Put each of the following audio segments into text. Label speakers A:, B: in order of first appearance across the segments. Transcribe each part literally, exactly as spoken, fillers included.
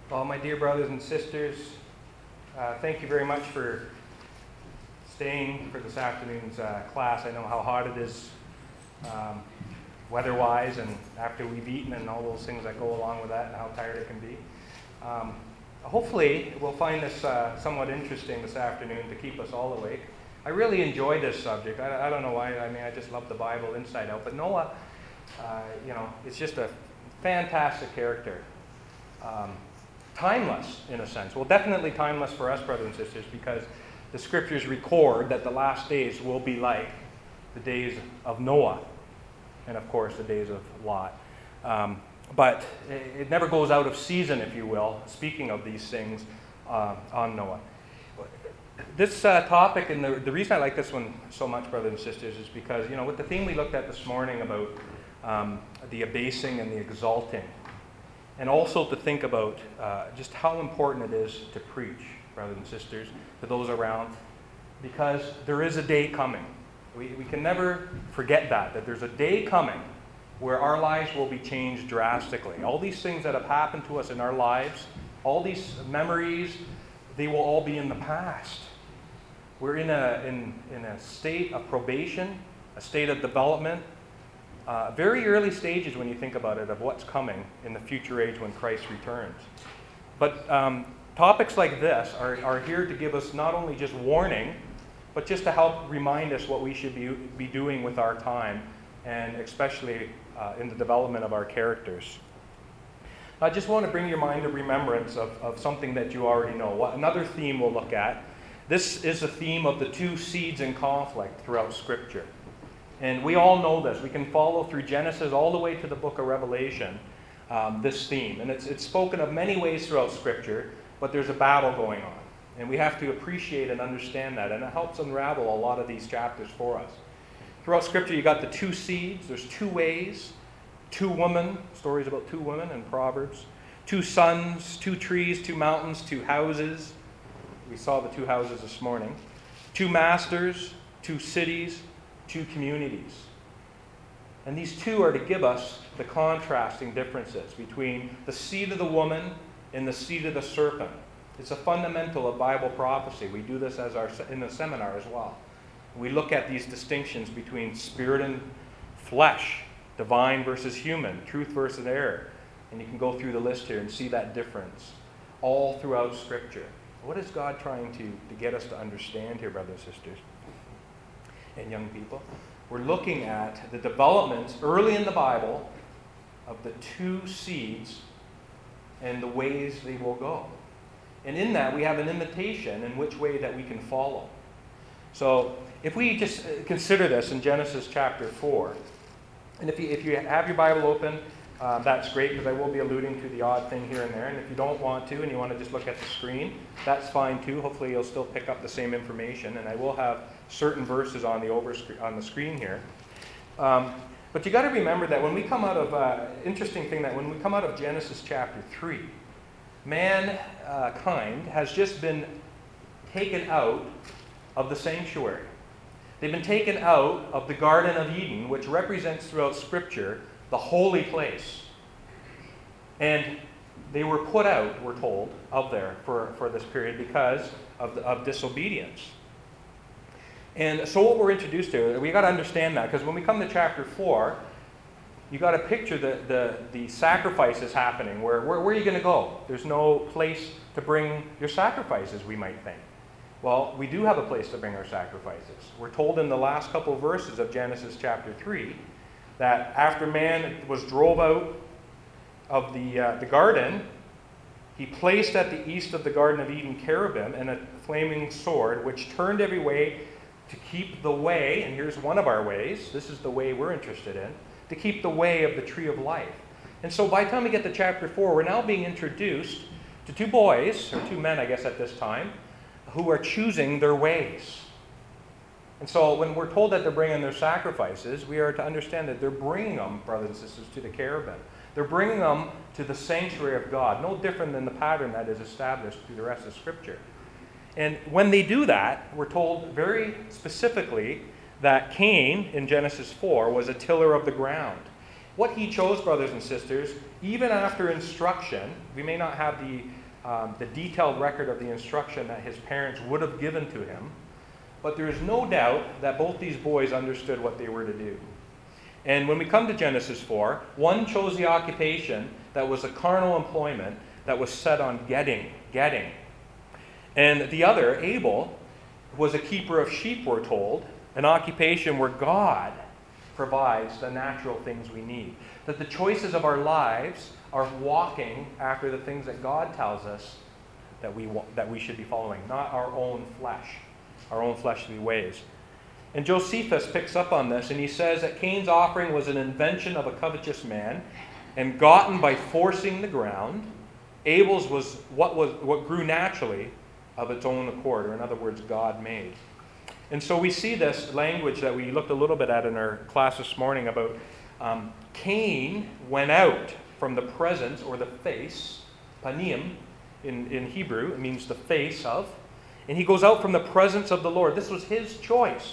A: Well, my dear brothers and sisters, uh, thank you very much for staying for this afternoon's uh, class. I know how hot it is um, weather-wise, and after we've eaten and all those things that go along with that, and how tired it can be. Um, hopefully, we'll find this uh, somewhat interesting this afternoon to keep us all awake. I really enjoy this subject. I, I don't know why. I mean, I just love the Bible inside out. But Noah, uh, you know, it's just a fantastic character. Um, Timeless, in a sense. Well, definitely timeless for us, brothers and sisters, because the scriptures record that the last days will be like the days of Noah, and of course the days of Lot. Um, but it never goes out of season, if you will, speaking of these things uh, on Noah. This uh, topic, and the, the reason I like this one so much, brothers and sisters, is because, you know, with the theme we looked at this morning about um, the abasing and the exalting, and also to think about uh, just how important it is to preach, brothers and sisters, to those around, because there is a day coming. We, we can never forget that, that there's a day coming where our lives will be changed drastically. All these things that have happened to us in our lives, all these memories, they will all be in the past. We're in a, in, in a state of probation, a state of development, Uh, very early stages when you think about it of what's coming in the future age when Christ returns. But um, topics like this are, are here to give us not only just warning, but just to help remind us what we should be, be doing with our time, and especially uh, in the development of our characters. I just want to bring your mind to remembrance of, of something that you already know. What, another theme we'll look at. This is a theme of the two seeds in conflict throughout Scripture. And we all know this. We can follow through Genesis all the way to the book of Revelation, um, this theme. And it's, it's spoken of many ways throughout Scripture, but there's a battle going on. And we have to appreciate and understand that. And it helps unravel a lot of these chapters for us. Throughout Scripture, you got the two seeds. There's two ways. Two women. Stories about two women in Proverbs. Two sons, two trees, two mountains, two houses. We saw the two houses this morning. Two masters, two cities, two communities. And these two are to give us the contrasting differences between the seed of the woman and the seed of the serpent. It's a fundamental of Bible prophecy. We do this as our in the seminar as well. We look at these distinctions between spirit and flesh, divine versus human, truth versus error. And you can go through the list here and see that difference all throughout Scripture. What is God trying to, to get us to understand here, brothers and sisters? And young people, we're looking at the developments early in the Bible of the two seeds and the ways they will go. And in that, we have an invitation in which way that we can follow. So if we just consider this in Genesis chapter four, and if you, if you have your Bible open, uh, that's great, because I will be alluding to the odd thing here and there. And if you don't want to and you want to just look at the screen, that's fine too. Hopefully you'll still pick up the same information, and I will have certain verses on the over on the screen here. Um, but you got to remember that when we come out of, uh, interesting thing that when we come out of Genesis chapter three, mankind uh, has just been taken out of the sanctuary. They've been taken out of the Garden of Eden, which represents throughout Scripture the holy place. And they were put out, we're told, of there for, for this period because of, the, of disobedience. And so what we're introduced to, we got to understand that, because when we come to chapter four, you got to picture the, the, the sacrifices happening. Where, where, where are you going to go? There's no place to bring your sacrifices, we might think. Well, we do have a place to bring our sacrifices. We're told in the last couple of verses of Genesis chapter three that after man was drove out of the, uh, the garden, he placed at the east of the Garden of Eden cherubim and a flaming sword, which turned every way to keep the way, and here's one of our ways, this is the way we're interested in, to keep the way of the tree of life. And so by the time we get to chapter four, we're now being introduced to two boys, or two men I guess at this time, who are choosing their ways. And so when we're told that they're bringing their sacrifices, we are to understand that they're bringing them, brothers and sisters, to the cherubim. They're bringing them to the sanctuary of God, no different than the pattern that is established through the rest of Scripture. And when they do that, we're told very specifically that Cain, in Genesis four, was a tiller of the ground. What he chose, brothers and sisters, even after instruction, we may not have the, um, the detailed record of the instruction that his parents would have given to him, but there is no doubt that both these boys understood what they were to do. And when we come to Genesis four, one chose the occupation that was a carnal employment that was set on getting, getting. And the other, Abel, was a keeper of sheep, we're told, an occupation where God provides the natural things we need. That the choices of our lives are walking after the things that God tells us that we, that we should be following, not our own flesh, our own fleshly ways. And Josephus picks up on this, and he says that Cain's offering was an invention of a covetous man and gotten by forcing the ground. Abel's was what, was what grew naturally of its own accord, or in other words, God made. And so we see this language that we looked a little bit at in our class this morning about um, Cain went out from the presence or the face, panim in, in Hebrew, it means the face of, and he goes out from the presence of the Lord. This was his choice.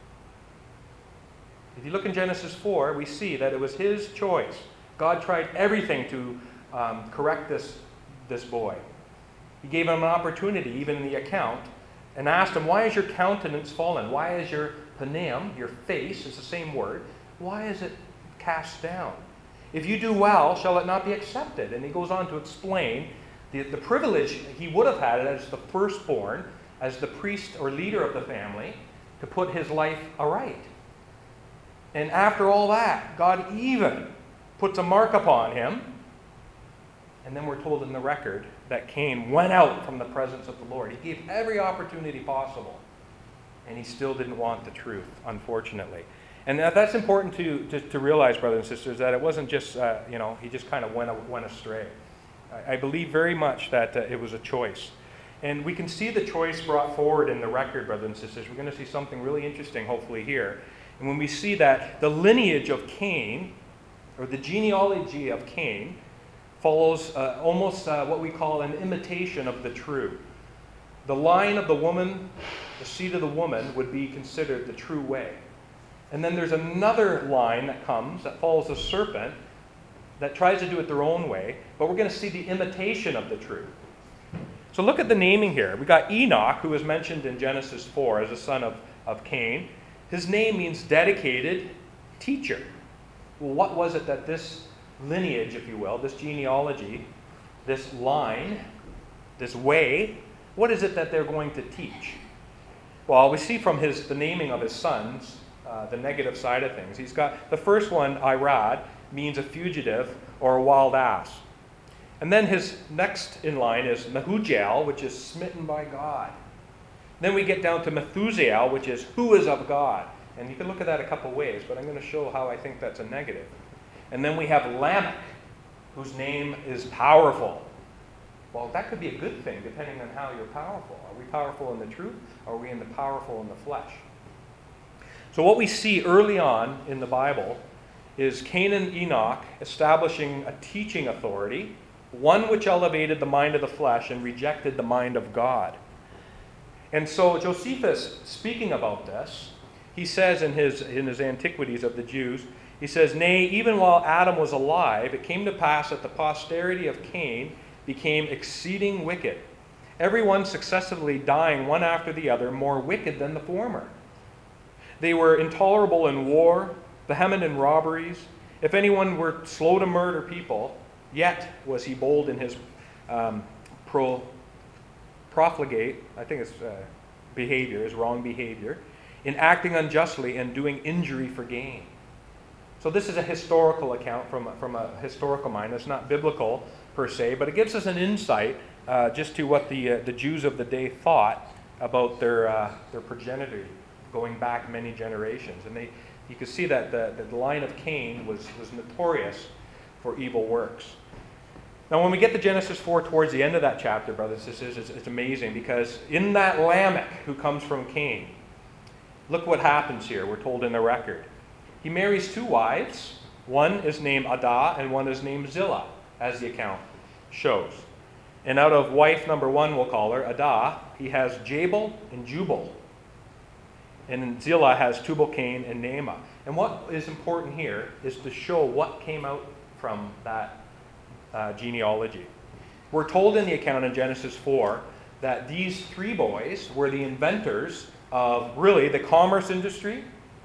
A: If you look in Genesis four, we see that it was his choice. God tried everything to um, correct this, this boy. He gave him an opportunity, even in the account, and asked him, why is your countenance fallen? Why is your panim, your face, it's the same word, why is it cast down? If you do well, shall it not be accepted? And he goes on to explain the, the privilege he would have had as the firstborn, as the priest or leader of the family, to put his life aright. And after all that, God even puts a mark upon him. And then we're told in the record that Cain went out from the presence of the Lord. He gave every opportunity possible. And he still didn't want the truth, unfortunately. And that's important to, to, to realize, brothers and sisters, that it wasn't just, uh, you know, he just kind of went, went astray. I, I believe very much that uh, it was a choice. And we can see the choice brought forward in the record, brothers and sisters. We're going to see something really interesting, hopefully, here. And when we see that the lineage of Cain, or the genealogy of Cain, follows uh, almost uh, what we call an imitation of the true. The line of the woman, the seed of the woman, would be considered the true way. And then there's another line that comes that follows the serpent that tries to do it their own way, but we're going to see the imitation of the truth. So look at the naming here. We got Enoch, who is mentioned in Genesis four as a son of, of Cain. His name means dedicated teacher. Well, what was it that this lineage, if you will, this genealogy, this line, this way, what is it that they're going to teach? Well, we see from his the naming of his sons, uh, the negative side of things. He's got the first one, Irad, means a fugitive or a wild ass. And then his next in line is Mehujael, which is smitten by God. Then we get down to Methusael, which is who is of God. And you can look at that a couple ways, but I'm going to show how I think that's a negative. And then we have Lamech, whose name is powerful. Well, that could be a good thing, depending on how you're powerful. Are we powerful in the truth, or are we in the powerful in the flesh? So what we see early on in the Bible is Cain and Enoch establishing a teaching authority, one which elevated the mind of the flesh and rejected the mind of God. And so Josephus, speaking about this, he says in his, in his Antiquities of the Jews, he says, nay, even while Adam was alive, it came to pass that the posterity of Cain became exceeding wicked, every one successively dying one after the other, more wicked than the former. They were intolerable in war, vehement in robberies. If anyone were slow to murder people, yet was he bold in his um, pro, profligate, I think it's uh, behavior, his wrong behavior, in acting unjustly and doing injury for gain. So this is a historical account from, from a historical mind. It's not biblical per se, but it gives us an insight uh, just to what the, uh, the Jews of the day thought about their, uh, their progenitor going back many generations. And they, you can see that the, the line of Cain was, was notorious for evil works. Now when we get to Genesis four towards the end of that chapter, brothers and sisters, it's, it's amazing because in that Lamech who comes from Cain, look what happens here, we're told in the record. He marries two wives. One is named Adah and one is named Zillah, as the account shows. And out of wife number one, we'll call her, Adah, he has Jabal and Jubal. And Zillah has Tubal-Cain and Naamah. And what is important here is to show what came out from that uh, genealogy. We're told in the account in Genesis four that these three boys were the inventors of really the commerce industry,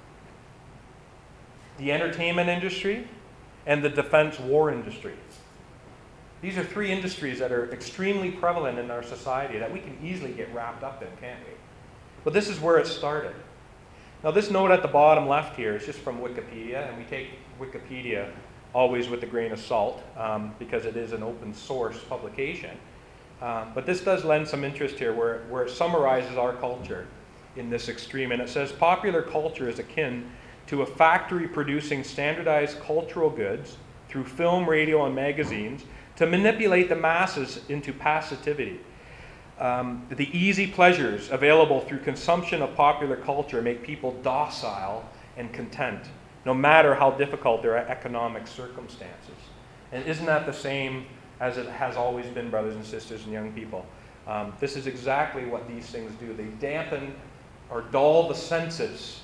A: the entertainment industry, and the defense war industry. These are three industries that are extremely prevalent in our society that we can easily get wrapped up in, can't we? But this is where it started. Now, this note at the bottom left here is just from Wikipedia, and we take Wikipedia always with a grain of salt um, because it is an open source publication. Um, but this does lend some interest here where, where it summarizes our culture in this extreme. And it says, popular culture is akin to a factory producing standardized cultural goods through film, radio, and magazines to manipulate the masses into passivity. Um, the easy pleasures available through consumption of popular culture make people docile and content, no matter how difficult their economic circumstances. And isn't that the same as it has always been, brothers and sisters and young people? Um, this is exactly what these things do. They dampen or dull the senses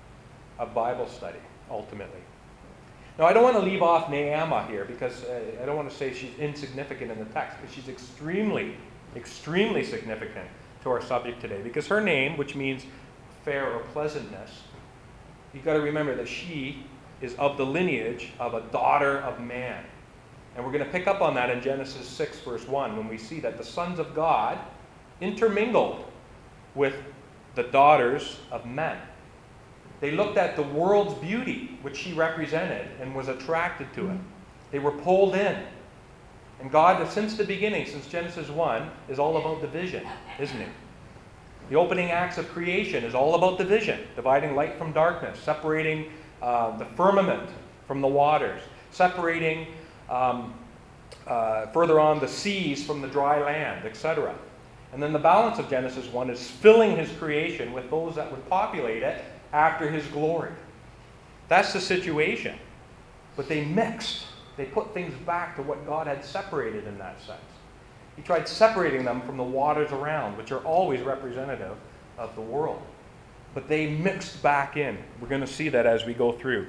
A: of Bible study, ultimately. Now, I don't want to leave off Naamah here because uh, I don't want to say she's insignificant in the text, but she's extremely, extremely significant to our subject today because her name, which means fair or pleasantness, you've got to remember that she is of the lineage of a daughter of man. And we're going to pick up on that in Genesis six, verse one, when we see that the sons of God intermingled with the daughters of men. They looked at the world's beauty, which she represented, and was attracted to it. They were pulled in. And God, since the beginning, since Genesis one, is all about division, isn't it? The opening acts of creation is all about division, dividing light from darkness, separating uh, the firmament from the waters, separating um, uh, further on the seas from the dry land, et cetera. And then the balance of Genesis one is filling his creation with those that would populate it after his glory. That's the situation. But they mixed. They put things back to what God had separated in that sense. He tried separating them from the waters around, which are always representative of the world. But they mixed back in. We're going to see that as we go through.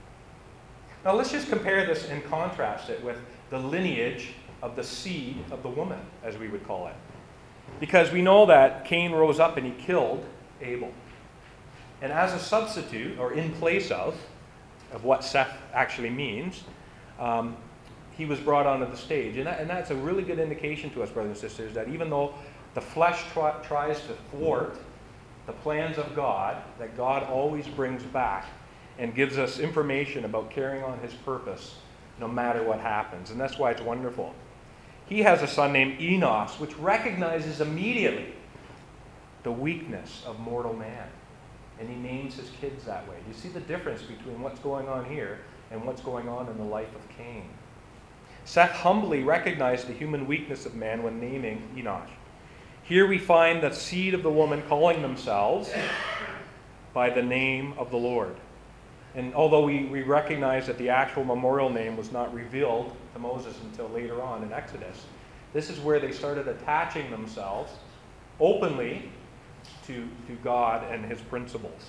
A: Now let's just compare this and contrast it with the lineage of the seed of the woman, as we would call it. Because we know that Cain rose up and he killed Abel. And as a substitute, or in place of, of what Seth actually means, um, he was brought onto the stage. And, that, and that's a really good indication to us, brothers and sisters, that even though the flesh try, tries to thwart the plans of God, that God always brings back and gives us information about carrying on his purpose no matter what happens. And that's why it's wonderful. He has a son named Enos, which recognizes immediately the weakness of mortal man. And he names his kids that way. Do you see the difference between what's going on here and what's going on in the life of Cain? Seth humbly recognized the human weakness of man when naming Enosh. Here we find the seed of the woman calling themselves by the name of the Lord. And although we, we recognize that the actual memorial name was not revealed to Moses until later on in Exodus, this is where they started attaching themselves openly To, to God and his principles.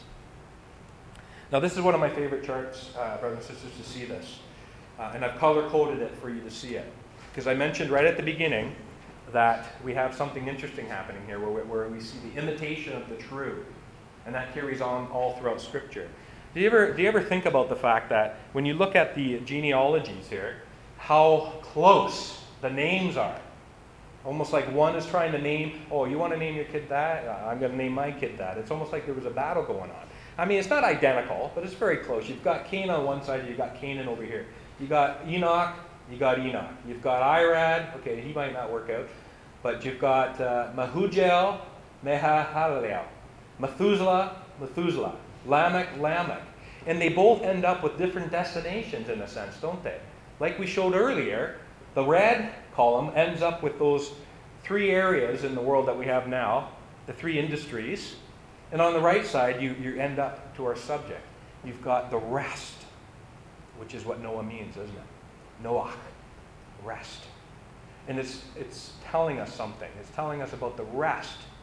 A: Now, this is one of my favorite charts, uh, brothers and sisters, to see this. Uh, and I've color-coded it for you to see it. Because I mentioned right at the beginning that we have something interesting happening here where we, where we see the imitation of the true. And that carries on all throughout Scripture. Do you ever, do you ever think about the fact that when you look at the genealogies here, how close the names are? Almost like one is trying to name, oh, you want to name your kid that? Uh, I'm going to name my kid that. It's almost like there was a battle going on. I mean, it's not identical, but it's very close. You've got Cain on one side, you've got Canaan over here. You got Enoch, you got Enoch. You've got Irad, okay, he might not work out, but you've got uh, Mahujael, Mahalalel, Methuselah, Methuselah, Lamech, Lamech. And they both end up with different destinations in a sense, don't they? Like we showed earlier, the red column ends up with those three areas in the world that we have now, the three industries. And on the right side, you, you end up to our subject. You've got the rest, which is what Noah means, isn't it? Noach, rest. And it's, it's telling us something. It's telling us about the rest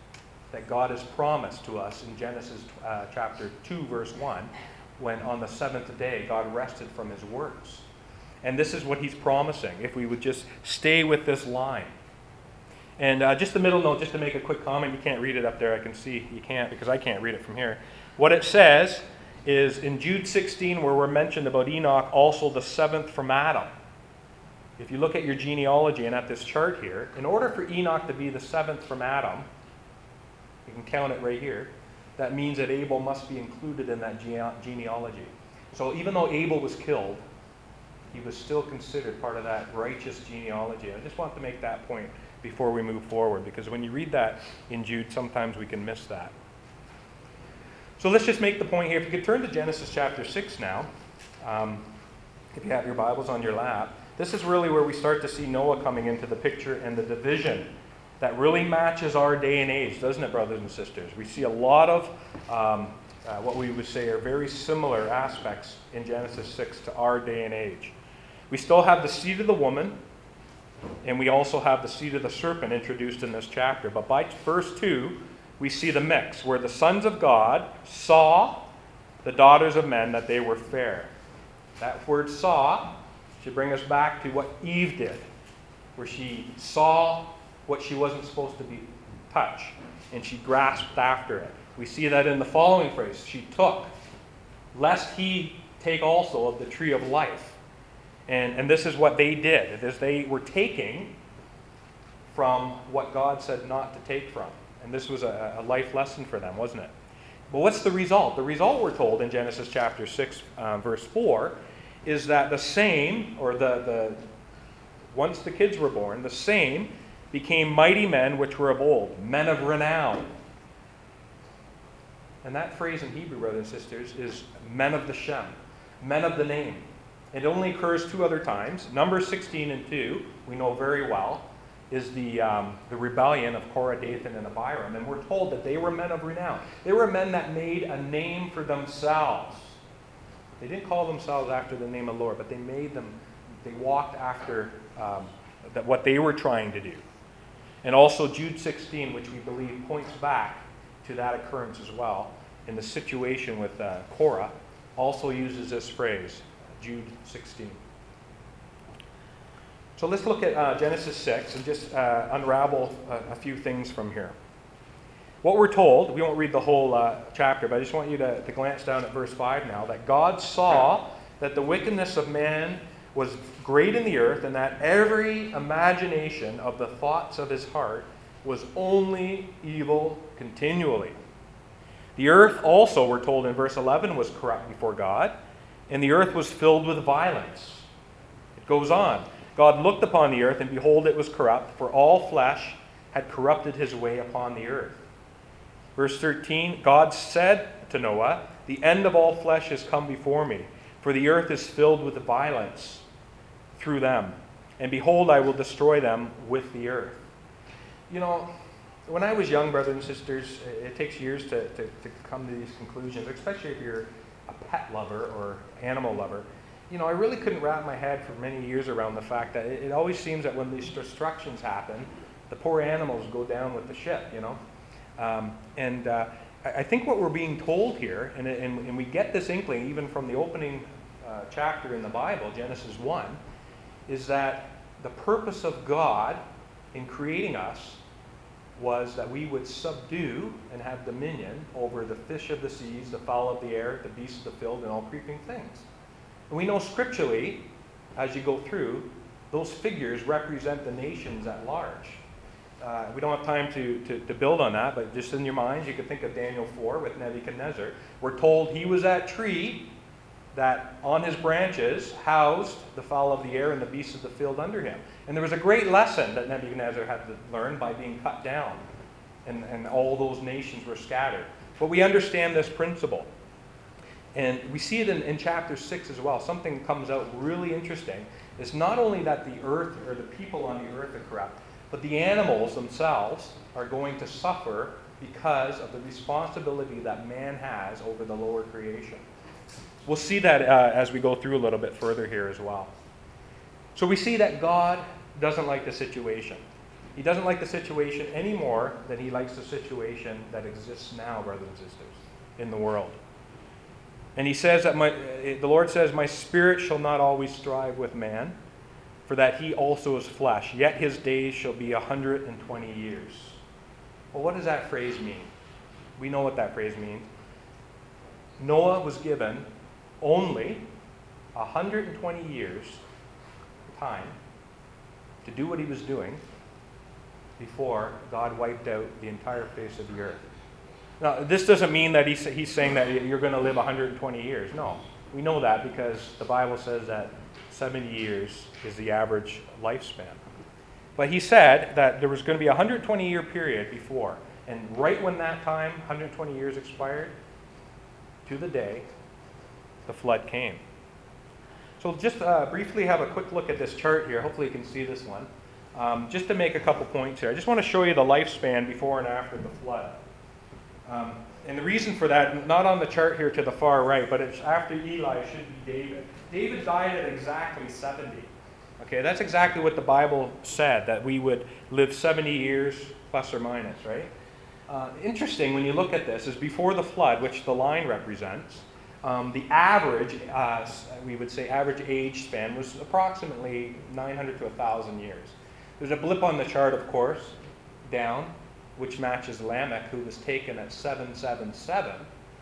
A: that God has promised to us in Genesis uh, chapter two, verse one, when on the seventh day God rested from his works. And this is what he's promising, if we would just stay with this line. And uh, just the middle note, just to make a quick comment, you can't read it up there, I can see you can't because I can't read it from here. What it says is in Jude sixteen, where we're mentioned about Enoch, also the seventh from Adam. If you look at your genealogy and at this chart here, in order for Enoch to be the seventh from Adam, you can count it right here, that means that Abel must be included in that gene- genealogy. So even though Abel was killed, he was still considered part of that righteous genealogy. I just want to make that point before we move forward, because when you read that in Jude, sometimes we can miss that. So let's just make the point here. If you could turn to Genesis chapter six now, um, if you have your Bibles on your lap, this is really where we start to see Noah coming into the picture and the division that really matches our day and age, doesn't it, brothers and sisters? We see a lot of um, uh, what we would say are very similar aspects in Genesis six to our day and age. We still have the seed of the woman, and we also have the seed of the serpent introduced in this chapter. But by verse two, we see the mix, where the sons of God saw the daughters of men that they were fair. That word saw should bring us back to what Eve did, where she saw what she wasn't supposed to be touch, and she grasped after it. We see that in the following phrase, she took, lest he take also of the tree of life. And, and this is what they did, is they were taking from what God said not to take from. And this was a, a life lesson for them, wasn't it? But what's the result? The result, we're told in Genesis chapter six, um, verse four, is that the same, or the, the once the kids were born, the same became mighty men which were of old, men of renown. And that phrase in Hebrew, brothers and sisters, is men of the Shem, men of the name. It only occurs two other times. Numbers sixteen and two, we know very well, is the, um, the rebellion of Korah, Dathan, and Abiram. And we're told that they were men of renown. They were men that made a name for themselves. They didn't call themselves after the name of the Lord, but they made them, they walked after um, that what they were trying to do. And also Jude sixteen, which we believe points back to that occurrence as well, in the situation with uh, Korah, also uses this phrase, Jude sixteen. So let's look at uh, Genesis six and just uh, unravel a, a few things from here. What we're told, we won't read the whole uh, chapter, but I just want you to, to glance down at verse five now, that God saw that the wickedness of man was great in the earth, and that every imagination of the thoughts of his heart was only evil continually. The earth also, we're told in verse eleven, was corrupt before God, and the earth was filled with violence. It goes on. God looked upon the earth, and behold, it was corrupt, for all flesh had corrupted his way upon the earth. Verse thirteen, God said to Noah, the end of all flesh has come before me, for the earth is filled with violence through them. And behold, I will destroy them with the earth. You know, when I was young, brothers and sisters, it takes years to, to, to come to these conclusions, especially if you're a pet lover or animal lover. You know, I really couldn't wrap my head for many years around the fact that it, it always seems that when these destructions happen, the poor animals go down with the ship, you know. Um, and uh, I, I think what we're being told here, and, and, and we get this inkling even from the opening uh, chapter in the Bible, Genesis one, is that the purpose of God in creating us was that we would subdue and have dominion over the fish of the seas, the fowl of the air, the beasts of the field, and all creeping things. And we know scripturally, as you go through, those figures represent the nations at large. Uh, we don't have time to, to, to build on that, but just in your minds, you could think of Daniel four with Nebuchadnezzar. We're told he was that tree that on his branches housed the fowl of the air and the beasts of the field under him. And there was a great lesson that Nebuchadnezzar had to learn by being cut down, and, and all those nations were scattered. But we understand this principle. And we see it in, in chapter six as well. Something comes out really interesting. It's not only that the earth, or the people on the earth are corrupt, but the animals themselves are going to suffer because of the responsibility that man has over the lower creation. We'll see that uh, as we go through a little bit further here as well. So we see that God doesn't like the situation. He doesn't like the situation any more than he likes the situation that exists now, brothers and sisters, in the world. And he says that my, the Lord says, my spirit shall not always strive with man, for that he also is flesh, yet his days shall be a hundred and twenty years. Well, what does that phrase mean? We know what that phrase means. Noah was given only one hundred twenty years time to do what he was doing before God wiped out the entire face of the earth. Now, this doesn't mean that he's, he's saying that you're going to live one hundred twenty years. No, we know that because the Bible says that seventy years is the average lifespan. But he said that there was going to be a one hundred twenty year period before. And right when that time, one hundred twenty years expired, to the day, the flood came. So just uh, briefly have a quick look at this chart here. Hopefully you can see this one. Um, just to make a couple points here. I just want to show you the lifespan before and after the flood. Um, and the reason for that, not on the chart here to the far right, but it's after Eli, it should be David. David died at exactly seventy. Okay, that's exactly what the Bible said, that we would live seventy years plus or minus, right? Uh, interesting when you look at this is before the flood, which the line represents, um, the average, uh, we would say average age span was approximately nine hundred to one thousand years. There's a blip on the chart, of course, down, which matches Lamech, who was taken at seven seven seven.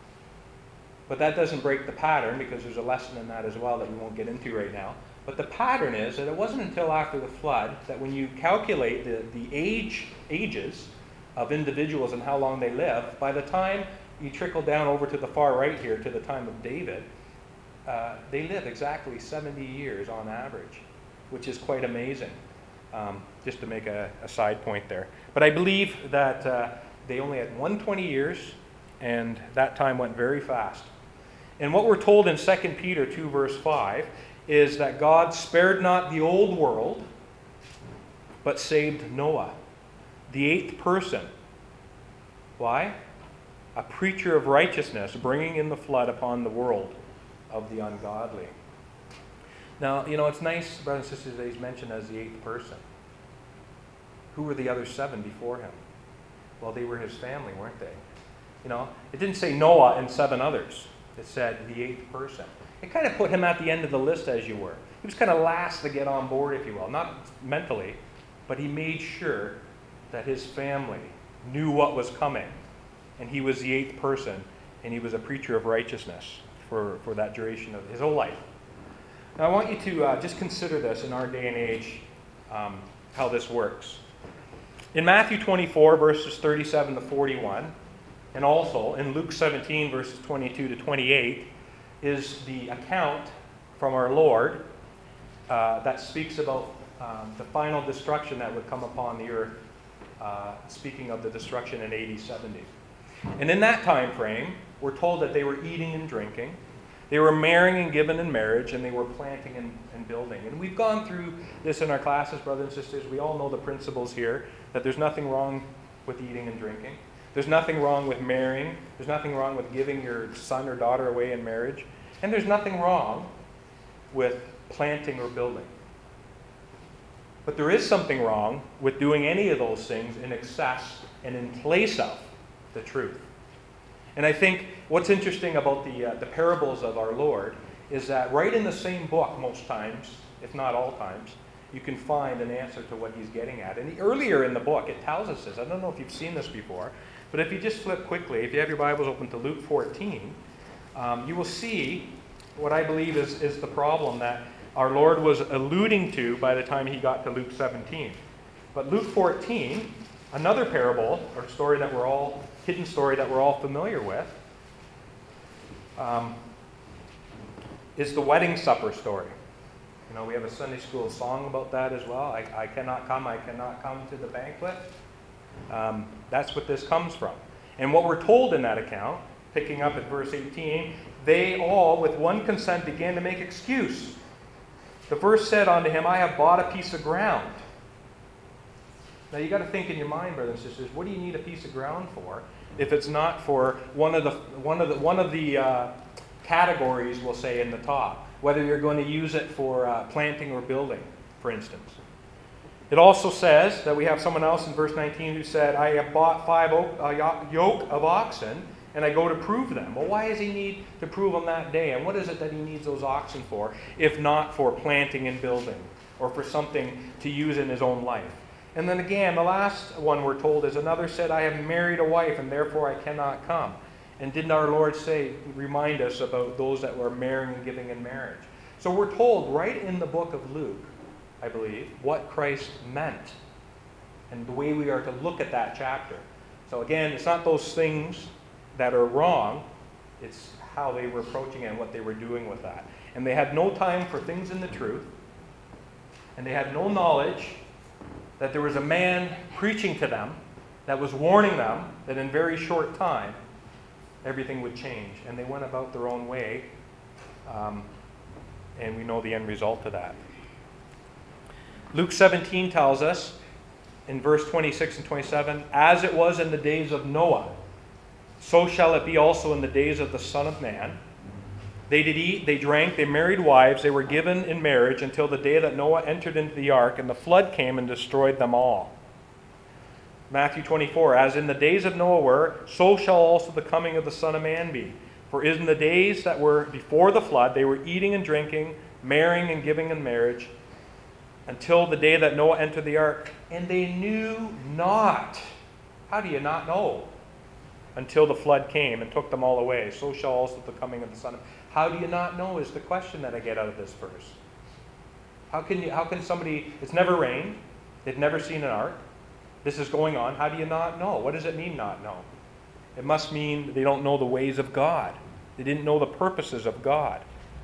A: But that doesn't break the pattern, because there's a lesson in that as well that we won't get into right now. But the pattern is that it wasn't until after the flood that when you calculate the, the age ages of individuals and how long they live, by the time you trickle down over to the far right here to the time of David, uh, they live exactly seventy years on average, which is quite amazing. Um, just to make a, a side point there. But I believe that uh, they only had one hundred twenty years, and that time went very fast. And what we're told in Second Peter two, verse five, is that God spared not the old world, but saved Noah, the eighth person. Why? A preacher of righteousness, bringing in the flood upon the world of the ungodly. Now, you know, it's nice, brothers and sisters, that he's mentioned as the eighth person. Who were the other seven before him? Well, they were his family, weren't they? You know, it didn't say Noah and seven others. It said the eighth person. It kind of put him at the end of the list, as you were. He was kind of last to get on board, if you will. Not mentally, but he made sure that his family knew what was coming. And he was the eighth person, and he was a preacher of righteousness for, for that duration of his whole life. Now, I want you to uh, just consider this in our day and age, um, how this works. In Matthew twenty-four, verses thirty-seven to forty-one, and also in Luke seventeen, verses twenty-two to twenty-eight, is the account from our Lord uh, that speaks about um, the final destruction that would come upon the earth, uh, speaking of the destruction in A D seventy. And in that time frame, we're told that they were eating and drinking. They were marrying and giving in marriage, and they were planting and, and building. And we've gone through this in our classes, brothers and sisters. We all know the principles here, that there's nothing wrong with eating and drinking. There's nothing wrong with marrying. There's nothing wrong with giving your son or daughter away in marriage. And there's nothing wrong with planting or building. But there is something wrong with doing any of those things in excess and in place of the truth. And I think what's interesting about the, uh, the parables of our Lord is that right in the same book most times, if not all times, you can find an answer to what he's getting at. And earlier in the book, it tells us this. I don't know if you've seen this before, but if you just flip quickly, if you have your Bibles open to Luke fourteen, um, you will see what I believe is, is the problem that our Lord was alluding to by the time he got to Luke seventeen. But Luke fourteen, another parable or story that we're all, hidden story that we're all familiar with, um, is the wedding supper story. You know, we have a Sunday school song about that as well. I, I cannot come, I cannot come to the banquet. Um, that's what this comes from. And what we're told in that account, picking up at verse eighteen, they all with one consent began to make excuse. The verse said unto him, I have bought a piece of ground. Now you got to think in your mind, brothers and sisters, what do you need a piece of ground for if it's not for one of the one of the one of the uh, categories, we'll say, in the top, whether you're going to use it for uh, planting or building, for instance. It also says that we have someone else in verse nineteen who said, I have bought five oak, uh, yoke of oxen, and I go to prove them. Well, why does he need to prove them that day? And what is it that he needs those oxen for, if not for planting and building, or for something to use in his own life? And then again, the last one we're told is, another said, I have married a wife, and therefore I cannot come. And didn't our Lord say, remind us about those that were marrying and giving in marriage? So we're told right in the book of Luke, I believe, what Christ meant and the way we are to look at that chapter. So again, it's not those things that are wrong, it's how they were approaching it and what they were doing with that. And they had no time for things in the truth, and they had no knowledge that there was a man preaching to them that was warning them that in very short time everything would change. And they went about their own way, um, and we know the end result of that. Luke seventeen tells us in verse twenty-six and twenty-seven, as it was in the days of Noah, so shall it be also in the days of the Son of Man. They did eat, they drank, they married wives, they were given in marriage until the day that Noah entered into the ark, and the flood came and destroyed them all. Matthew twenty-four, as in the days of Noah were, so shall also the coming of the Son of Man be. For in the days that were before the flood, they were eating and drinking, marrying and giving in marriage, until the day that Noah entered the ark, and they knew not. How do you not know? Until the flood came and took them all away. So shall also the coming of the Son of Man. How do you not know is the question that I get out of this verse. How can you? How can somebody? It's never rained. They've never seen an ark. This is going on. How do you not know? What does it mean, not know? It must mean they don't know the ways of God. They didn't know the purposes of God.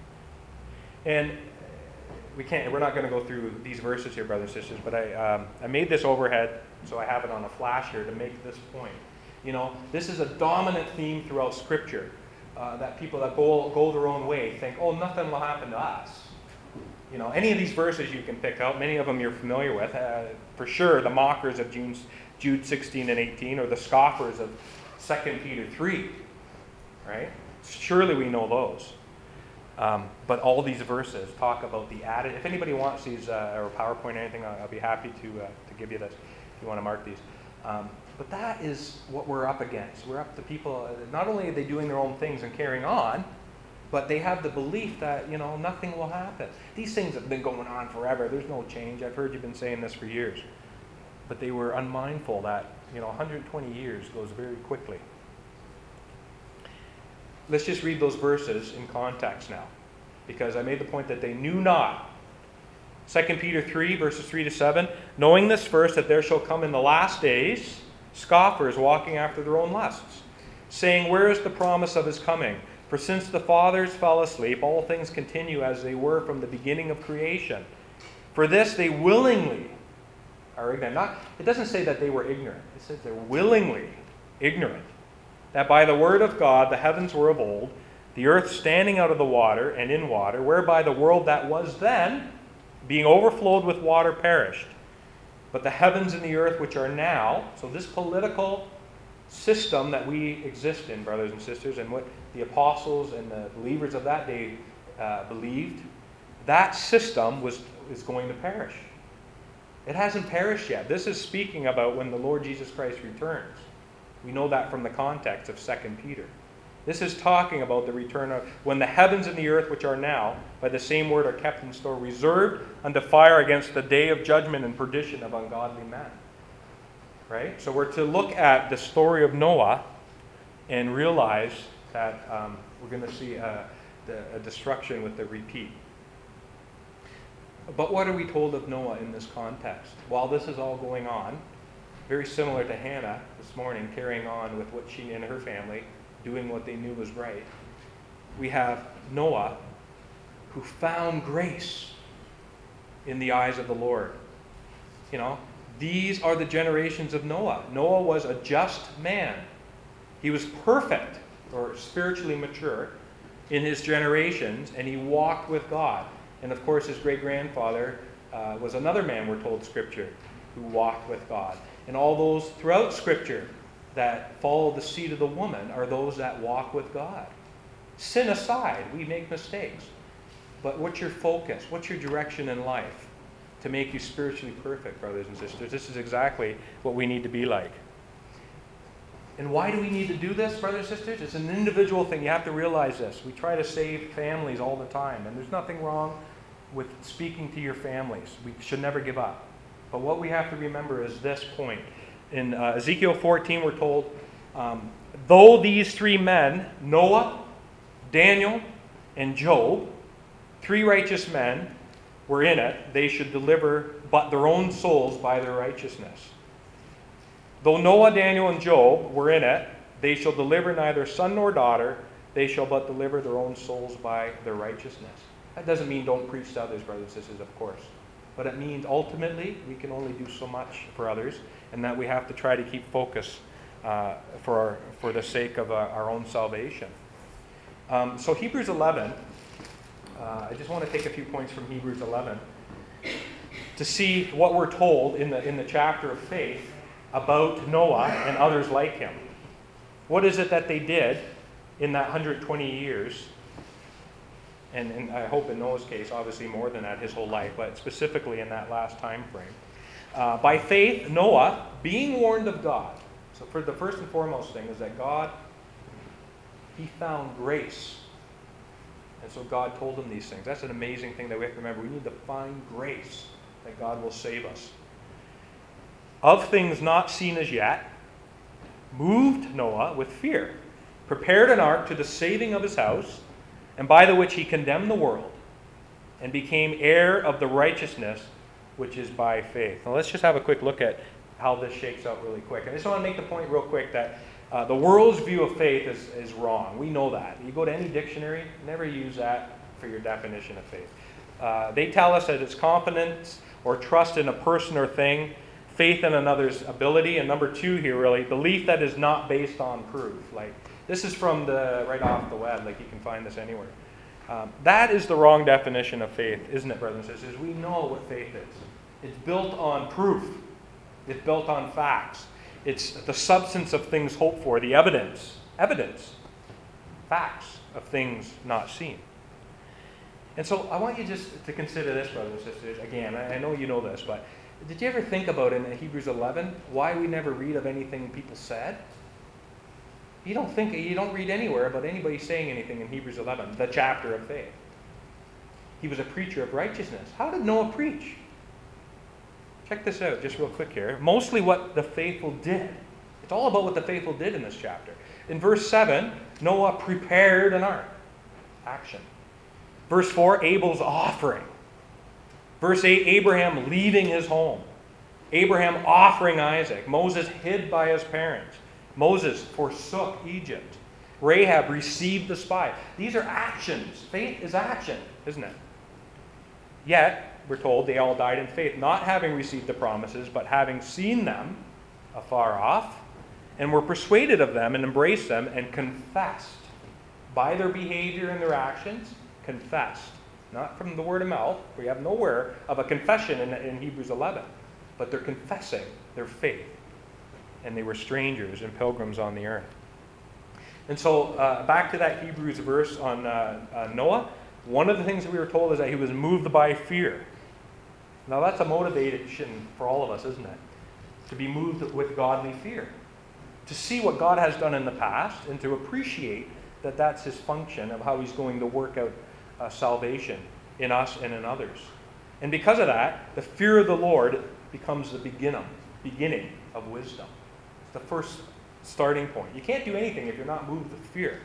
A: And we can't. We're not going to go through these verses here, brothers and sisters. But I, um, I made this overhead, so I have it on a flash here to make this point. You know, this is a dominant theme throughout Scripture. Uh, that people that go, go their own way think, oh, nothing will happen to us. You know, any of these verses you can pick out, many of them you're familiar with. Uh, for sure, the mockers of Jude, Jude sixteen and eighteen, or the scoffers of Second Peter three. Right? Surely we know those. Um, but all these verses talk about the added. If anybody wants these, uh, or PowerPoint or anything, I'll, I'll be happy to, uh, to give you this if you want to mark these. Um, But that is what we're up against. We're up to people, not only are they doing their own things and carrying on, but they have the belief that, you know, nothing will happen. These things have been going on forever. There's no change. I've heard you've been saying this for years. But they were unmindful that, you know, one hundred twenty years goes very quickly. Let's just read those verses in context now, because I made the point that they knew not. Second Peter three, verses three to seven, knowing this first, that there shall come in the last days scoffers walking after their own lusts, saying, where is the promise of his coming? For since the fathers fell asleep, all things continue as they were from the beginning of creation. For this they willingly are ignorant. Not, it doesn't say that they were ignorant. It says they're willingly ignorant. That by the word of God the heavens were of old, the earth standing out of the water and in water, whereby the world that was then, being overflowed with water, perished. But the heavens and the earth which are now, so this political system that we exist in, brothers and sisters, and what the apostles and the believers of that day uh, believed, that system was is going to perish. It hasn't perished yet. This is speaking about when the Lord Jesus Christ returns. We know that from the context of Second Peter. This is talking about the return of when the heavens and the earth which are now, by the same word, are kept in store, reserved unto fire against the day of judgment and perdition of ungodly men. Right? So we're to look at the story of Noah and realize that um, we're going to see a, a destruction with the repeat. But what are we told of Noah in this context? While this is all going on, very similar to Hannah this morning, carrying on with what she and her family, doing what they knew was right, we have Noah, who found grace in the eyes of the Lord. You know, these are the generations of Noah. Noah was a just man. He was perfect, or spiritually mature, in his generations, and he walked with God. And of course, his great-grandfather uh, was another man, we're told Scripture, who walked with God. And all those throughout Scripture that follow the seed of the woman are those that walk with God. Sin aside, we make mistakes. But what's your focus? What's your direction in life? to make you spiritually perfect, brothers and sisters. This is exactly what we need to be like. And why do we need to do this, brothers and sisters? It's an individual thing. You have to realize this. We try to save families all the time, and there's nothing wrong with speaking to your families. We should never give up. But what we have to remember is this point. In uh, Ezekiel fourteen, we're told, um, though these three men, Noah, Daniel, and Job, three righteous men, were in it, they should deliver but their own souls by their righteousness. Though Noah, Daniel, and Job were in it, they shall deliver neither son nor daughter, they shall but deliver their own souls by their righteousness. That doesn't mean don't preach to others, brothers and sisters, of course. But it means ultimately we can only do so much for others, and that we have to try to keep focus uh, for, our, for the sake of uh, our own salvation. Um, so Hebrews eleven, uh, I just want to take a few points from Hebrews eleven to see what we're told in the, in the chapter of faith about Noah and others like him. What is it that they did in that one hundred twenty years? And, and I hope in Noah's case, obviously more than that, his whole life, but specifically in that last time frame. Uh, by faith, Noah, being warned of God. So for the first and foremost thing is that God, he found grace. And so God told him these things. That's an amazing thing that we have to remember. We need to find grace that God will save us. Of things not seen as yet, moved Noah with fear, prepared an ark to the saving of his house, and by the which he condemned the world, and became heir of the righteousness which is by faith. Now let's just have a quick look at how this shakes out really quick. I just want to make the point real quick that uh, the world's view of faith is, is wrong. We know that. You go to any dictionary, never use that for your definition of faith. Uh, they tell us that it's confidence or trust in a person or thing, faith in another's ability, and number two here really, belief that is not based on proof. Like, this is from the right off the web, like you can find this anywhere. Um, that is the wrong definition of faith, isn't it, brothers and sisters? We know what faith is. It's built on proof. It's built on facts. It's the substance of things hoped for, the evidence, evidence, facts of things not seen. And so I want you just to consider this, brothers and sisters. Again, I know you know this, but did you ever think about in Hebrews eleven why we never read of anything people said? You don't think, you don't read anywhere about anybody saying anything in Hebrews eleven, the chapter of faith. He was a preacher of righteousness. How did Noah preach? Check this out just real quick here. Mostly what the faithful did. It's all about what the faithful did in this chapter. In verse seven, Noah prepared an ark. Action. Verse four, Abel's offering. Verse eight, Abraham leaving his home. Abraham offering Isaac. Moses hid by his parents. Moses forsook Egypt. Rahab received the spy. These are actions. Faith is action, isn't it? Yet, we're told they all died in faith, not having received the promises, but having seen them afar off, and were persuaded of them and embraced them and confessed by their behavior and their actions, confessed. Not from the word of mouth. We have nowhere of a confession in, in Hebrews eleven. But they're confessing their faith. And they were strangers and pilgrims on the earth. And so uh, back to that Hebrews verse on uh, uh, Noah. One of the things that we were told is that he was moved by fear. Now that's a motivation for all of us, isn't it? To be moved with godly fear. To see what God has done in the past and to appreciate that that's his function of how he's going to work out uh, salvation in us and in others. And because of that, the fear of the Lord becomes the beginning, beginning of wisdom. It's the first starting point. You can't do anything if you're not moved with fear.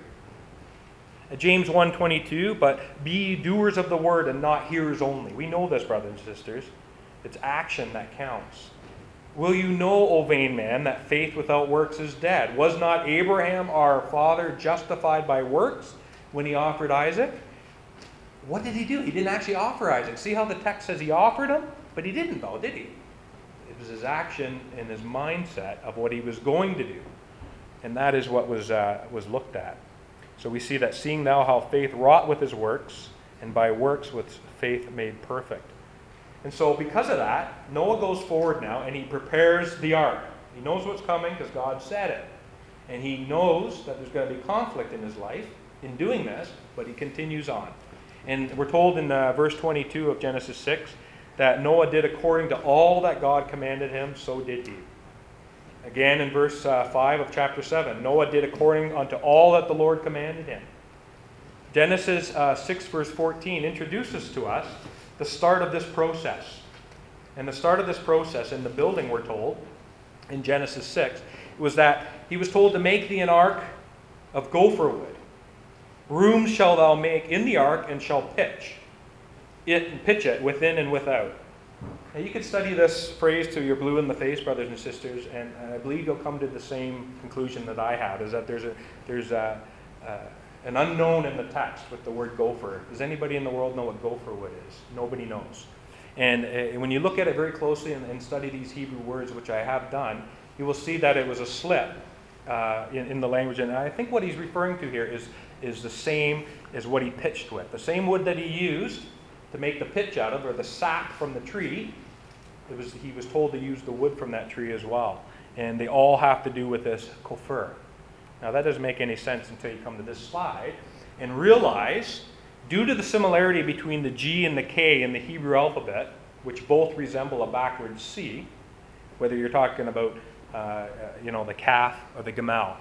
A: James one twenty-two, but be ye doers of the word and not hearers only. We know this, brothers and sisters. It's action that counts. Will you know, O vain man, that faith without works is dead? Was not Abraham our father justified by works when he offered Isaac? What did he do? He didn't actually offer Isaac. See how the text says he offered him? But he didn't, though, did he? It was his action and his mindset of what he was going to do. And that is what was, uh, was looked at. So we see that seeing now how faith wrought with his works, and by works with faith made perfect. And so because of that, Noah goes forward now and he prepares the ark. He knows what's coming because God said it. And he knows that there's going to be conflict in his life in doing this, but he continues on. And we're told in uh, verse twenty-two of Genesis six that Noah did according to all that God commanded him, so did he. Again, in verse uh, five of chapter seven, Noah did according unto all that the Lord commanded him. Genesis uh, six, verse fourteen introduces to us the start of this process. And the start of this process in the building, we're told, in Genesis six, was that he was told to make thee an ark of gopher wood. Rooms shall thou make in the ark, and shall pitch it and pitch it within and without. Now you could study this phrase till you're blue in the face, brothers and sisters, and I believe you'll come to the same conclusion that I have, is that there's a there's a, uh, an unknown in the text with the word gopher. Does anybody in the world know what gopher wood is? Nobody knows. And uh, when you look at it very closely and, and study these Hebrew words, which I have done, you will see that it was a slip uh, in, in the language. And I think what he's referring to here is, is the same as what he pitched with. The same wood that he used to make the pitch out of, or the sap from the tree, it was, he was told to use the wood from that tree as well. And they all have to do with this gopher. Now that doesn't make any sense until you come to this slide and realize, due to the similarity between the G and the K in the Hebrew alphabet, which both resemble a backwards C, whether you're talking about uh, you know, the Kaf or the Gamal.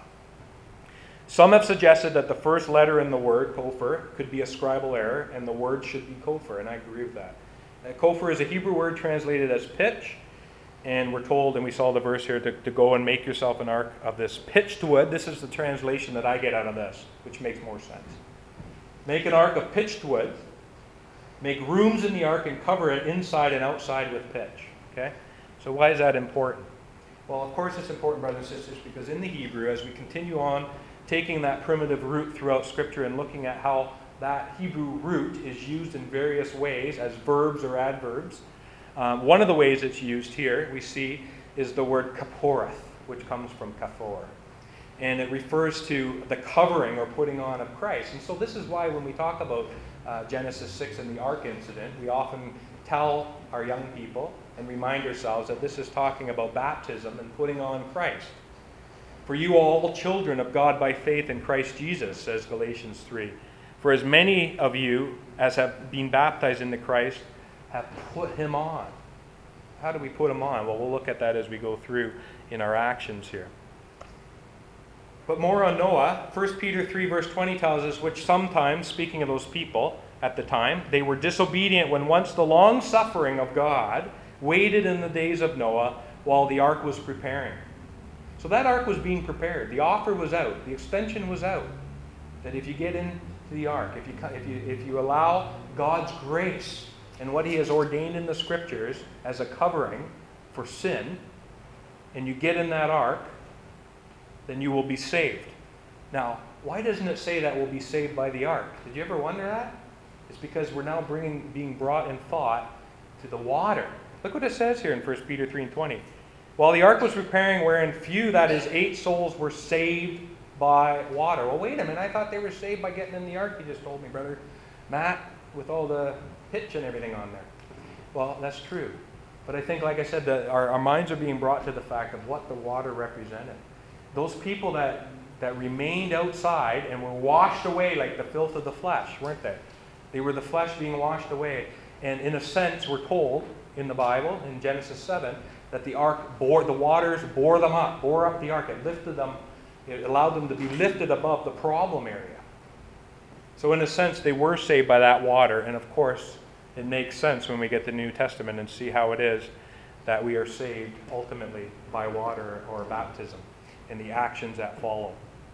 A: Some have suggested that the first letter in the word, Kopher, could be a scribal error, and the word should be Kopher, and I agree with that. Uh, Kopher is a Hebrew word translated as pitch, and we're told, and we saw the verse here, to, to go and make yourself an ark of this pitched wood. This is the translation that I get out of this, which makes more sense. Make an ark of pitched wood, make rooms in the ark, and cover it inside and outside with pitch. Okay? So why is that important? Well, of course it's important, brothers and sisters, because in the Hebrew, as we continue on taking that primitive root throughout Scripture and looking at how that Hebrew root is used in various ways as verbs or adverbs, um, one of the ways it's used here, we see, is the word kaporeth, which comes from kafor. And it refers to the covering or putting on of Christ. And so this is why when we talk about uh, Genesis six and the ark incident, we often tell our young people and remind ourselves that this is talking about baptism and putting on Christ. For you all children of God by faith in Christ Jesus, says Galatians three. For as many of you as have been baptized into Christ have put him on. How do we put him on? Well, we'll look at that as we go through in our actions here. But more on Noah, First Peter three verse twenty tells us, which sometimes, speaking of those people at the time, they were disobedient when once the long suffering of God waited in the days of Noah while the ark was preparing. So that ark was being prepared. The offer was out. The extension was out. That if you get into the ark, if you, if you, if you allow God's grace and what he has ordained in the Scriptures as a covering for sin, and you get in that ark, then you will be saved. Now, why doesn't it say that we'll be saved by the ark? Did you ever wonder that? It's because we're now bringing, being brought in thought to the water. Look what it says here in First Peter three and twenty. While the ark was preparing, wherein few, that is, eight souls, were saved by water. Well, wait a minute. I thought they were saved by getting in the ark. You just told me, Brother Matt, with all the pitch and everything on there. Well, that's true. But I think, like I said, that our, our minds are being brought to the fact of what the water represented. Those people that, that remained outside and were washed away like the filth of the flesh, weren't they? They were the flesh being washed away. And in a sense, we're told in the Bible, in Genesis seven, that the ark bore, the waters bore them up, bore up the ark. It lifted them, it allowed them to be lifted above the problem area. So in a sense, they were saved by that water. And of course, it makes sense when we get the New Testament and see how it is that we are saved ultimately by water or baptism and the actions that follow.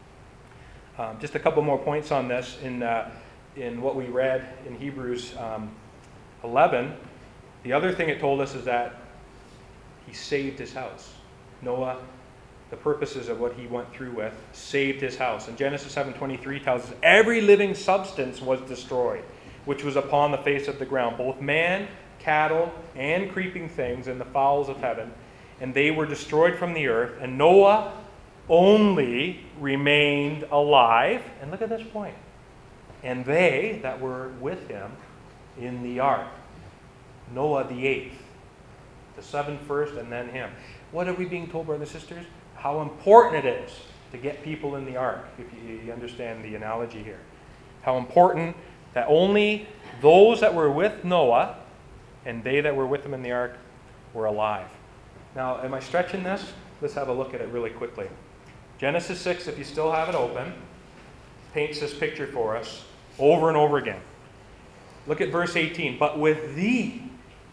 A: Um, just a couple more points on this. In, uh, in what we read in Hebrews um, eleven, the other thing it told us is that he saved his house. Noah, the purposes of what he went through with, saved his house. And Genesis seven twenty-three tells us, every living substance was destroyed, which was upon the face of the ground, both man, cattle, and creeping things, and the fowls of heaven. And they were destroyed from the earth. And Noah only remained alive. And look at this point. And they that were with him in the ark. Noah the eighth. The seven first and then him. What are we being told, brothers and sisters? How important it is to get people in the ark, if you, you understand the analogy here. How important that only those that were with Noah and they that were with him in the ark were alive. Now, am I stretching this? Let's have a look at it really quickly. Genesis six, if you still have it open, paints this picture for us over and over again. Look at verse eighteen. But with thee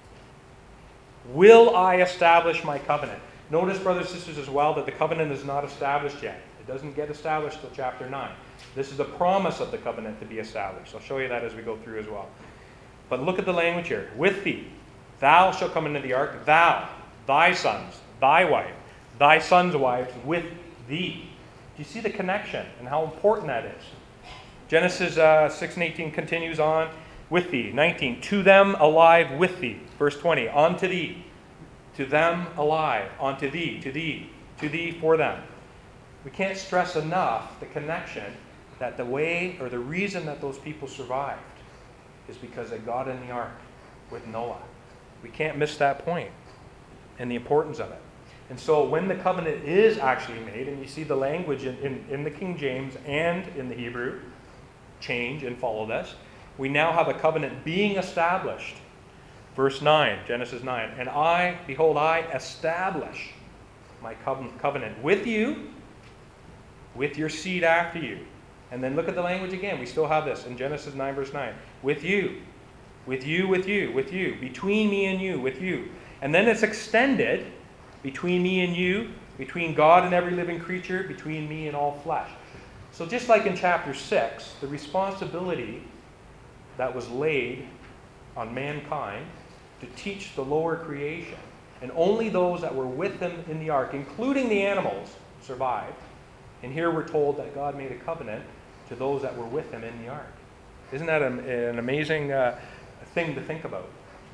A: will I establish my covenant. Notice, brothers and sisters, as well, that the covenant is not established yet. It doesn't get established till chapter nine. This is the promise of the covenant to be established. I'll show you that as we go through as well. But look at the language here. With thee, thou shalt come into the ark, thou, thy sons, thy wife, thy sons' wives, with thee. Do you see the connection and how important that is? Genesis uh, six and eighteen continues on. With thee. nineteen. To them alive with thee. Verse twenty. Unto thee. To them alive. Unto thee. To thee. To thee for them. We can't stress enough the connection that the way or the reason that those people survived is because they got in the ark with Noah. We can't miss that point and the importance of it. And so when the covenant is actually made, and you see the language in, in, in the King James and in the Hebrew change and follow this, we now have a covenant being established. Verse nine, Genesis nine. And I, behold, I establish my covenant with you, with your seed after you. And then look at the language again. We still have this in Genesis nine, verse nine. With you, with you, with you, with you, between me and you, with you. And then it's extended between me and you, between God and every living creature, between me and all flesh. So just like in chapter six, the responsibility that was laid on mankind to teach the lower creation, and only those that were with them in the ark, including the animals, survived. And here we're told that God made a covenant to those that were with him in the ark. Isn't that an, an amazing uh, thing to think about?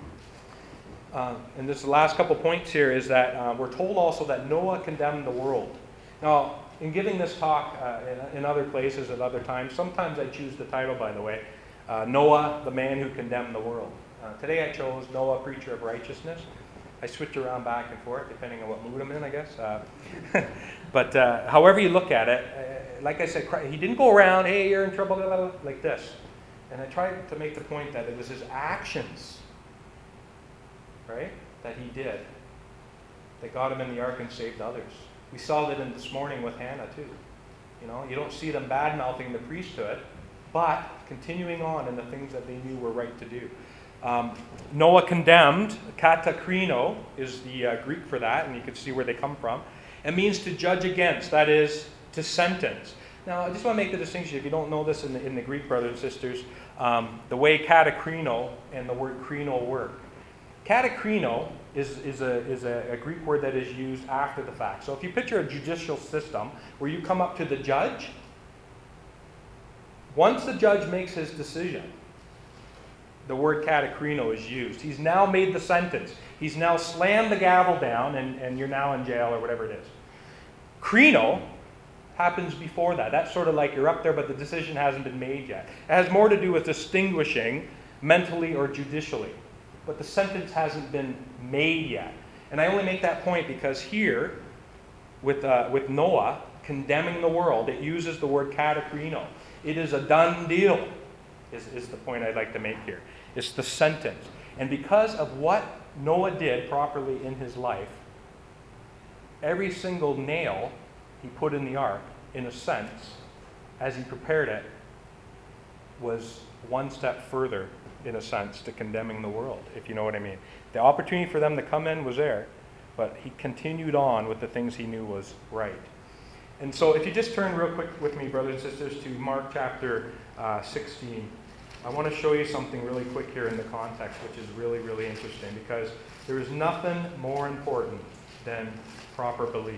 A: Uh, and this last couple points here is that uh, we're told also that Noah condemned the world. Now, in giving this talk uh, in, in other places at other times, sometimes I choose the title, by the way, uh, Noah, the man who condemned the world. Uh, today I chose Noah, preacher of righteousness. I switch around back and forth depending on what mood I'm in, I guess. Uh, but uh, however you look at it, uh, like I said, he didn't go around, hey, you're in trouble, blah, blah, blah, like this. And I tried to make the point that it was his actions, right, that he did, that got him in the ark and saved others. We saw that in this morning with Hannah too. You know, you don't see them bad-mouthing the priesthood, but continuing on in the things that they knew were right to do. Um, Noah condemned, katakrino is the uh, Greek for that, and you can see where they come from. It means to judge against, that is, to sentence. Now, I just want to make the distinction, if you don't know this in the, in the Greek, brothers and sisters, um, the way katakrino and the word krino work. Katakrino is, is, a, is a, a Greek word that is used after the fact. So if you picture a judicial system where you come up to the judge, once the judge makes his decision, the word katakrino is used. He's now made the sentence. He's now slammed the gavel down, and, and you're now in jail or whatever it is. Krino happens before that. That's sort of like you're up there, but the decision hasn't been made yet. It has more to do with distinguishing mentally or judicially. But the sentence hasn't been made yet. And I only make that point because here, with, uh, with Noah condemning the world, it uses the word katakrino. It is a done deal, is, is the point I'd like to make here. It's the sentence. And because of what Noah did properly in his life, every single nail he put in the ark, in a sense, as he prepared it, was one step further, in a sense, to condemning the world, if you know what I mean. The opportunity for them to come in was there, but he continued on with the things he knew was right. And so if you just turn real quick with me, brothers and sisters, to Mark chapter uh, sixteen, I want to show you something really quick here in the context, which is really, really interesting, because there is nothing more important than proper belief.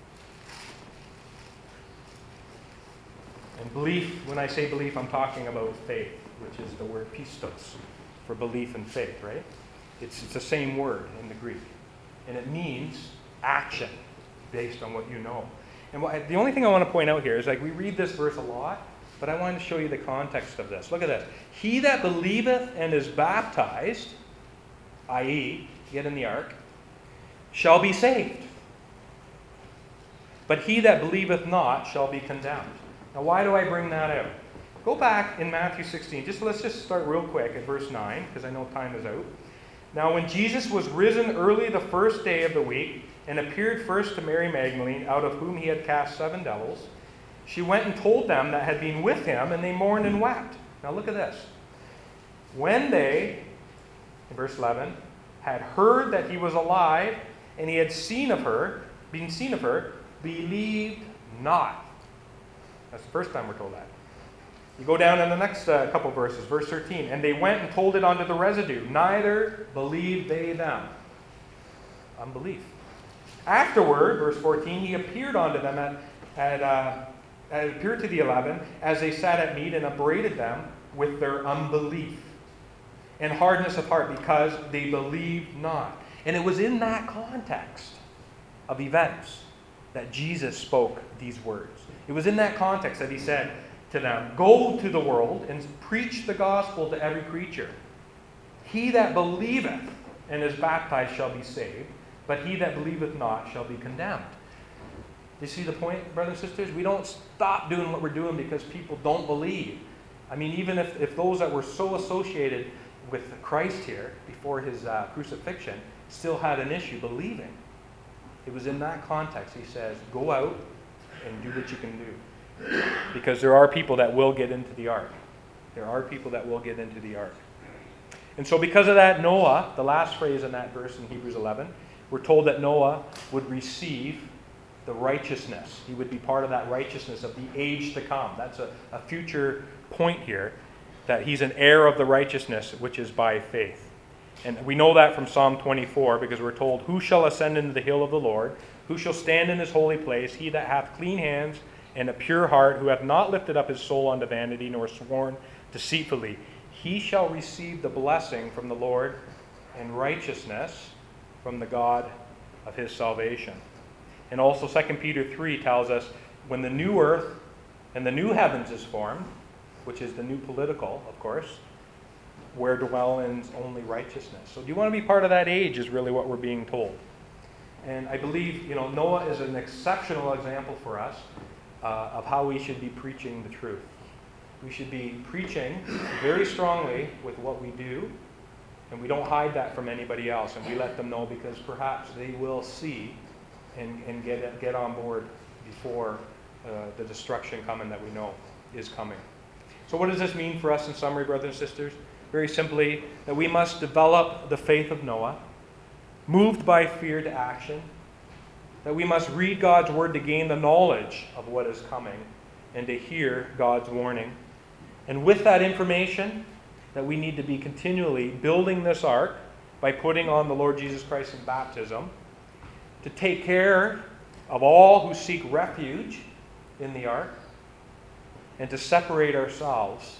A: And belief, when I say belief, I'm talking about faith, which is the word pistos, for belief and faith, right? It's, it's the same word in the Greek. And it means action based on what you know. And what, the only thing I want to point out here is, like, we read this verse a lot, but I want to show you the context of this. Look at this. He that believeth and is baptized, that is, get in the ark, shall be saved. But he that believeth not shall be condemned. Now, why do I bring that out? Go back in Matthew sixteen. Just let's just start real quick at verse nine, because I know time is out. Now when Jesus was risen early the first day of the week, and appeared first to Mary Magdalene, out of whom he had cast seven devils, she went and told them that had been with him, and they mourned and wept. Now look at this. When they, in verse eleven, had heard that he was alive, and he had seen of her, been seen of her, believed not. That's the first time we're told that. You go down in the next uh, couple verses, verse thirteen. And they went and told it unto the residue. Neither believed they them. Unbelief. Afterward, verse fourteen, he appeared unto them at, at uh, appeared to the eleven as they sat at meat, and upbraided them with their unbelief and hardness of heart, because they believed not. And it was in that context of events that Jesus spoke these words. It was in that context that he said to them, go to the world and preach the gospel to every creature. He that believeth and is baptized shall be saved, but he that believeth not shall be condemned. You see the point, brothers and sisters? We don't stop doing what we're doing because people don't believe. I mean, even if, if those that were so associated with Christ here before his uh, crucifixion still had an issue believing. It was in that context he says, go out and do what you can do. Because there are people that will get into the ark. There are people that will get into the ark. And so because of that, Noah, the last phrase in that verse in Hebrews eleven, we're told that Noah would receive the righteousness. He would be part of that righteousness of the age to come. That's a, a future point here, that he's an heir of the righteousness which is by faith. And we know that from Psalm twenty-four, because we're told, who shall ascend into the hill of the Lord? Who shall stand in his holy place? He that hath clean hands and a pure heart, who hath not lifted up his soul unto vanity, nor sworn deceitfully. He shall receive the blessing from the Lord, and righteousness from the God of his salvation. And also Second Peter three tells us, when the new earth and the new heavens is formed, which is the new political, of course, where dwelleth only righteousness. So do you want to be part of that age is really what we're being told. And I believe, you know, Noah is an exceptional example for us uh, of how we should be preaching the truth. We should be preaching very strongly with what we do, and we don't hide that from anybody else, and we let them know, because perhaps they will see and, and get, get on board before uh, the destruction coming that we know is coming. So what does this mean for us in summary, brothers and sisters? Very simply, that we must develop the faith of Noah, moved by fear to action, that we must read God's word to gain the knowledge of what is coming and to hear God's warning. And with that information, that we need to be continually building this ark by putting on the Lord Jesus Christ in baptism, to take care of all who seek refuge in the ark, and to separate ourselves